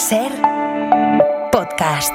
SER Podcast.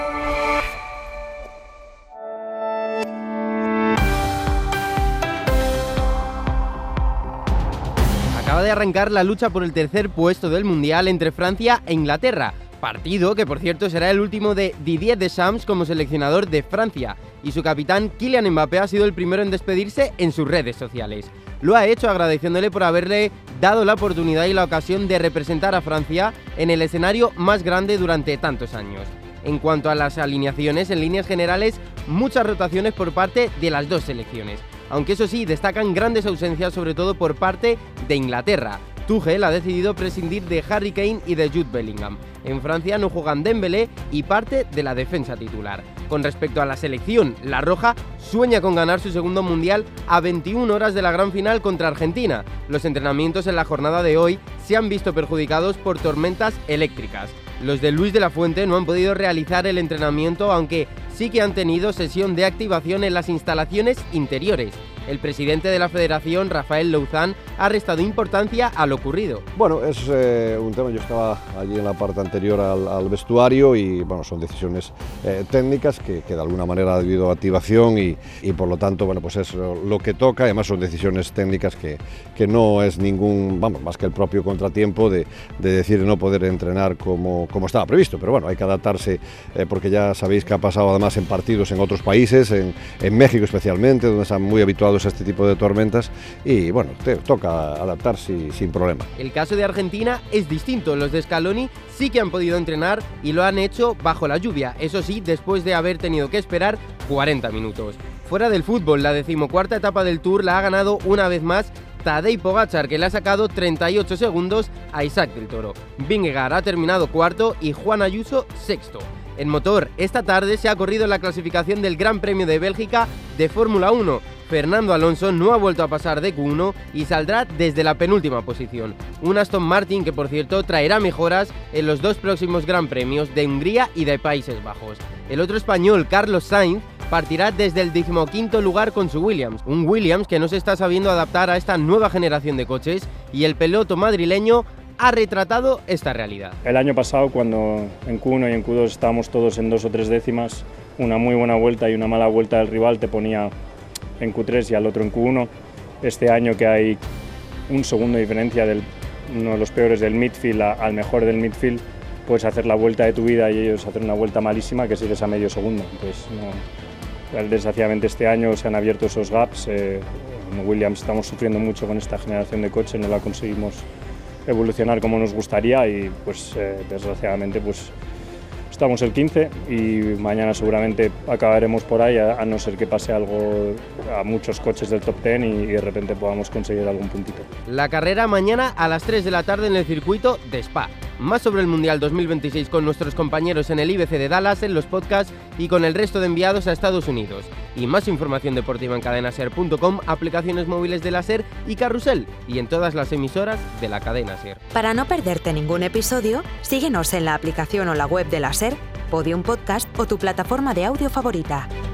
Acaba de arrancar la lucha por el tercer puesto del Mundial entre Francia e Inglaterra. Partido que, por cierto, será el último de Didier Deschamps como seleccionador de Francia, y su capitán Kylian Mbappé ha sido el primero en despedirse en sus redes sociales. Lo ha hecho agradeciéndole por haberle dado la oportunidad y la ocasión de representar a Francia en el escenario más grande durante tantos años. En cuanto a las alineaciones, en líneas generales, muchas rotaciones por parte de las dos selecciones, aunque eso sí, destacan grandes ausencias sobre todo por parte de Inglaterra. Tuchel ha decidido prescindir de Harry Kane y de Jude Bellingham. En Francia no juegan Dembélé y parte de la defensa titular. Con respecto a la selección, la roja sueña con ganar su segundo mundial a 21 horas de la gran final contra Argentina. Los entrenamientos en la jornada de hoy se han visto perjudicados por tormentas eléctricas. Los de Luis de la Fuente no han podido realizar el entrenamiento, aunque sí que han tenido sesión de activación en las instalaciones interiores. El presidente de la federación, Rafael Louzán, ha restado importancia a lo ocurrido. Bueno, es un tema, yo estaba allí en la parte anterior al vestuario y bueno, son decisiones técnicas que de alguna manera ha habido activación y por lo tanto, bueno, pues es lo que toca. Además son decisiones técnicas que no es ningún, vamos, más que el propio contratiempo de decir no poder entrenar como estaba previsto, pero bueno, hay que adaptarse porque ya sabéis que ha pasado además en partidos en otros países, en México especialmente, donde están muy habituados a este tipo de tormentas y bueno, toca adaptarse sin problema. El caso de Argentina es distinto. Los de Scaloni sí que han podido entrenar y lo han hecho bajo la lluvia, eso sí, después de haber tenido que esperar 40 minutos. Fuera del fútbol, la 14ª etapa del Tour la ha ganado una vez más Tadej Pogačar, que le ha sacado 38 segundos a Isaac del Toro. Vingegaard ha terminado cuarto y Juan Ayuso sexto. En motor, esta tarde se ha corrido la clasificación del Gran Premio de Bélgica de Fórmula 1. Fernando Alonso no ha vuelto a pasar de Q1 y saldrá desde la penúltima posición. Un Aston Martin que, por cierto, traerá mejoras en los dos próximos Gran Premios de Hungría y de Países Bajos. El otro español, Carlos Sainz, partirá desde el 15º lugar con su Williams. Un Williams que no se está sabiendo adaptar a esta nueva generación de coches, y el piloto madrileño ha retratado esta realidad. El año pasado, cuando en Q1 y en Q2 estábamos todos en 2 o 3 décimas, una muy buena vuelta y una mala vuelta del rival te ponía en Q3 y al otro en Q1. Este año, que hay un segundo de diferencia de uno de los peores del midfield al mejor del midfield, puedes hacer la vuelta de tu vida y ellos hacer una vuelta malísima que sigues a medio segundo. Entonces, desgraciadamente este año se han abierto esos gaps. En Williams estamos sufriendo mucho con esta generación de coches, no la conseguimos evolucionar como nos gustaría y pues desgraciadamente pues estamos el 15 y mañana seguramente acabaremos por ahí, a no ser que pase algo a muchos coches del top 10 y de repente podamos conseguir algún puntito. La carrera mañana a las 3 de la tarde en el circuito de Spa. Más sobre el Mundial 2026 con nuestros compañeros en el IBC de Dallas, en los podcasts y con el resto de enviados a Estados Unidos. Y más información deportiva en cadenaser.com, aplicaciones móviles de la SER y Carrusel, y en todas las emisoras de la cadena SER. Para no perderte ningún episodio, síguenos en la aplicación o la web de la SER, Podium Podcast o tu plataforma de audio favorita.